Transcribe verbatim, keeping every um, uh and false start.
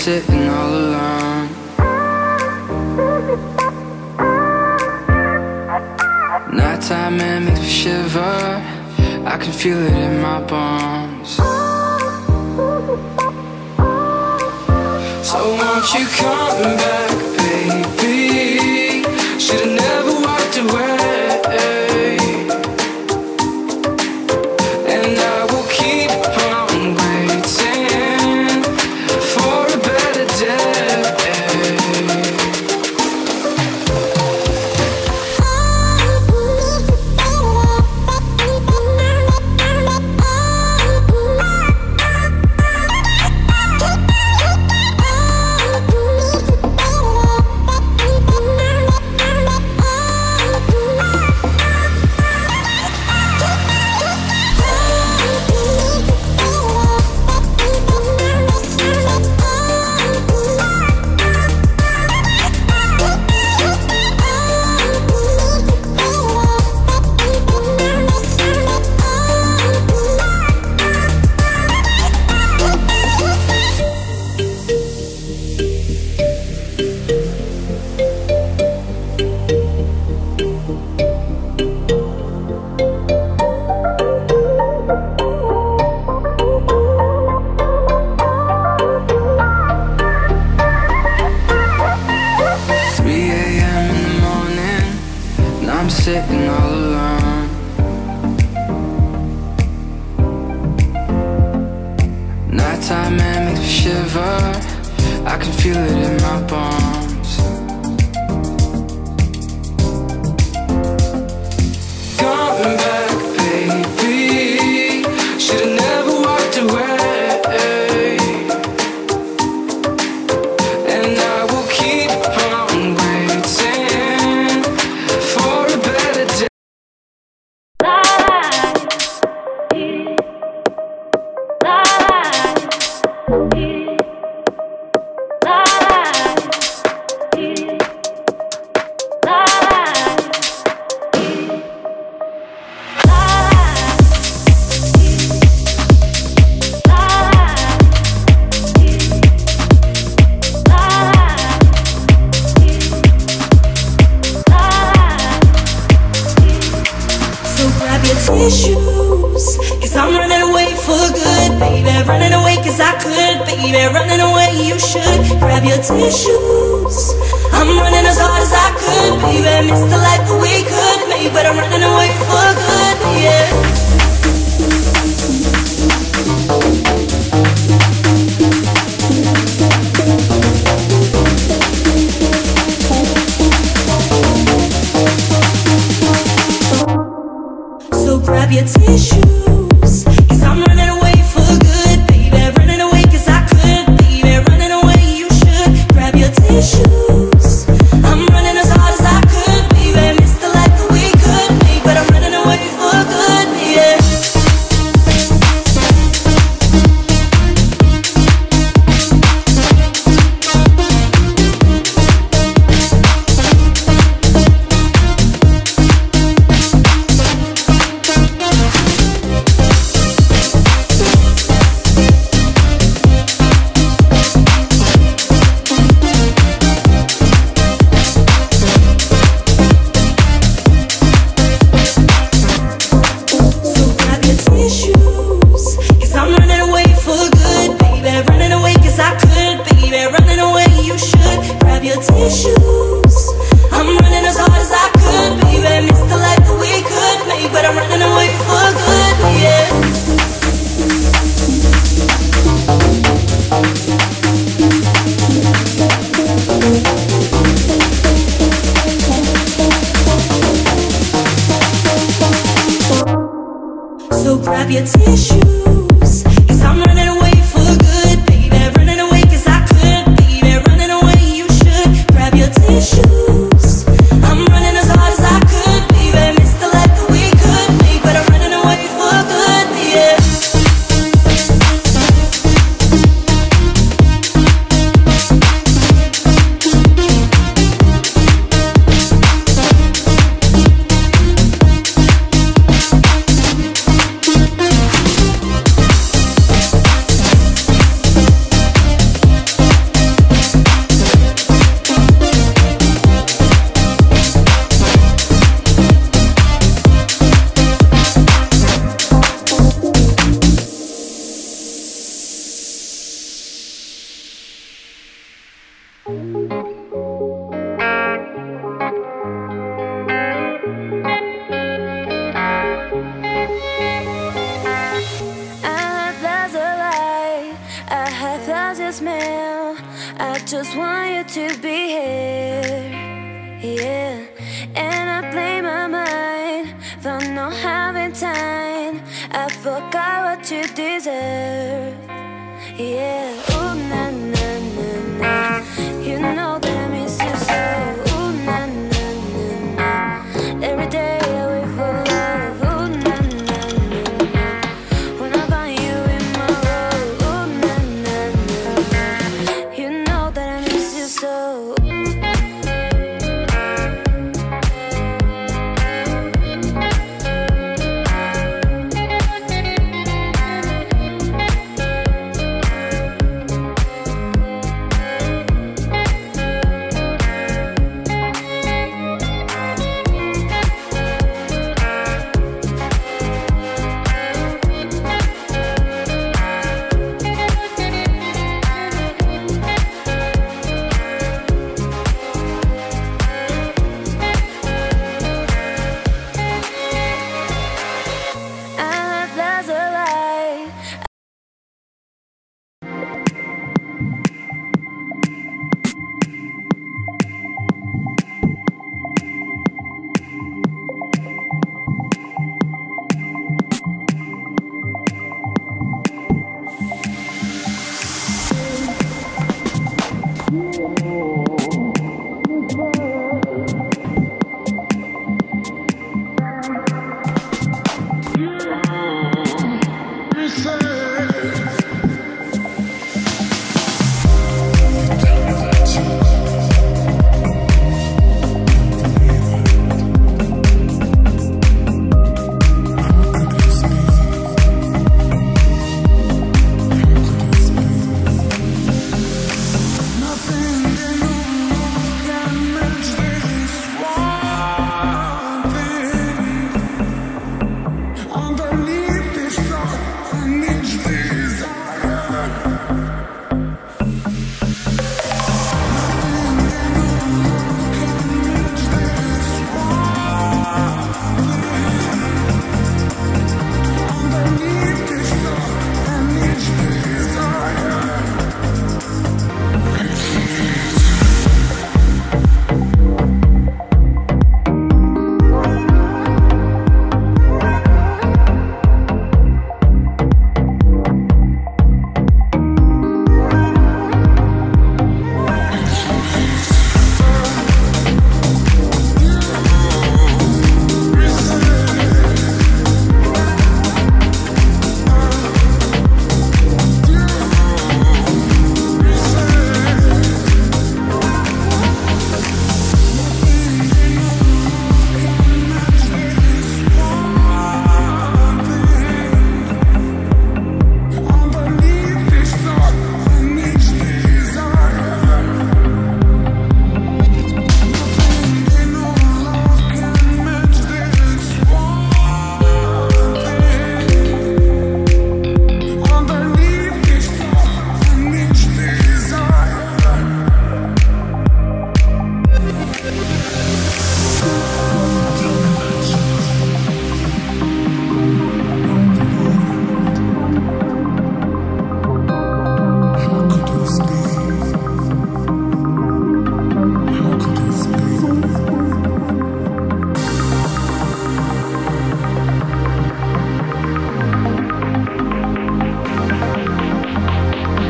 sitting all alone. Nighttime air makes me shiver, I can feel it in my bones. So won't you come back, baby? Should've never walked away. And I will keep on waiting for a better day. I'm sitting all alone. Nighttime air makes me shiver, I can feel it in my bones. Come back, baby. Should've never walked away. And I will keep on waiting for a better day. Issues, cause I'm running away for good, baby. Running away cause I could, baby. Running away, you should grab your tissues. I'm running as hard as I could, baby. Miss the life that we could make, but I'm running away for good, yeah. Grab your tissues, cause I'm running away for good, baby. Running away cause I could, baby. Running away, you should grab your tissues. I'm running as hard as I could, baby. Miss the life that we could make, but I'm running away for good, yeah. Tissues. I'm running as hard as I could, baby. Miss the life that we could make, but I'm running away for good, yeah. So grab your tissues, cause I'm running away for good, baby. Running away cause I could, baby. Running away, you should grab your tissues. I'm running as hard as I could, baby. Miss the life that we could make, but I'm running away for good, yeah. just want you to be here, yeah. And I blame my mind for not having time. I forgot what you deserve, yeah.